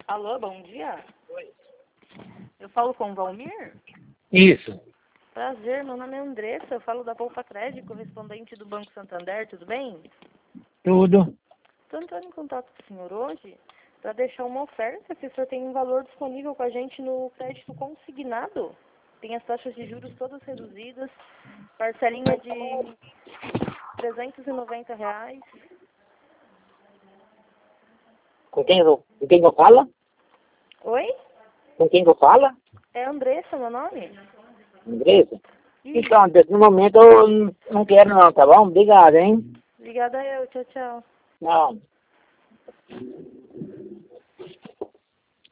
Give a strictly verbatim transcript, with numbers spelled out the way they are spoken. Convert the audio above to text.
Alô, bom dia. Oi. Eu falo com o Valmir? Isso. Prazer, meu nome é Andressa, eu falo da Poupa Crédito, correspondente do Banco Santander, tudo bem? Tudo. Estou entrando em contato com o senhor hoje para deixar uma oferta que o senhor tem um valor disponível com a gente no crédito consignado. Tem as taxas de juros todas reduzidas, parcelinha de trezentos e noventa reais. Com quem eu, com quem eu falo? Oi? Com quem eu falo? É Andressa, meu nome? Andressa? Isso. Então, no momento eu não- não quero não, tá bom? Obrigado, hein? Obrigada eu, tchau, tchau. Não.